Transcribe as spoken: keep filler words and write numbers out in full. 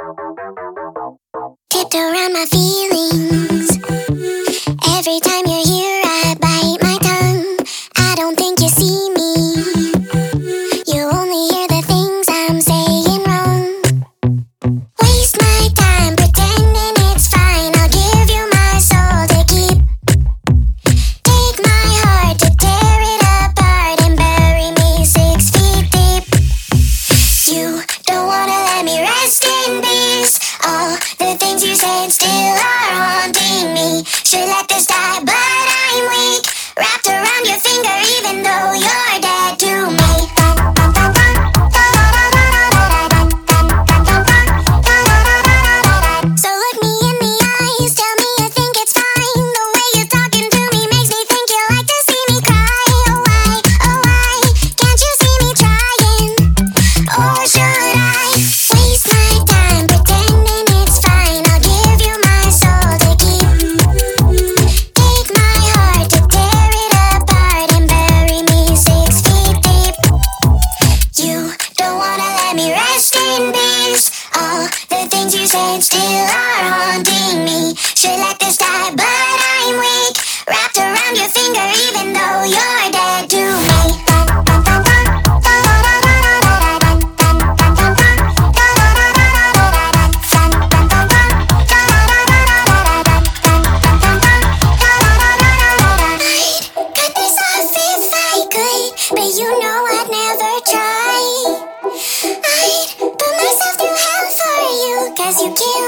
Tipped around my feelings. Every time you're here, I bite my tongue. I don't think you see me. You only hear the things I'm saying wrong. Waste my time pretending it's fine. I'll give you my soul to keep. Take my heart to tear it apart and bury me six feet deep. You don't wanna let me rest in peace. All the things you said still are haunting me. Should let this die, but I'm weak. Wrapped around your finger even though you're dead to me. So look me in the eyes, tell me you think it's fine. The way you're talking to me makes me think you like to see me cry. Oh why, oh why, can't you see me trying? Or should I waste my time pretending it's fine? I'll give you my soul to keep. Take my heart to tear it apart and bury me six feet deep. You don't wanna let me rest in peace. All the things you said still are haunting me. Should let this die, but I'm weak. Wrapped around your finger even though you're dead to me. Cut this off if I could, but you know I'd never try. I'd put myself through hell for you, cause you can't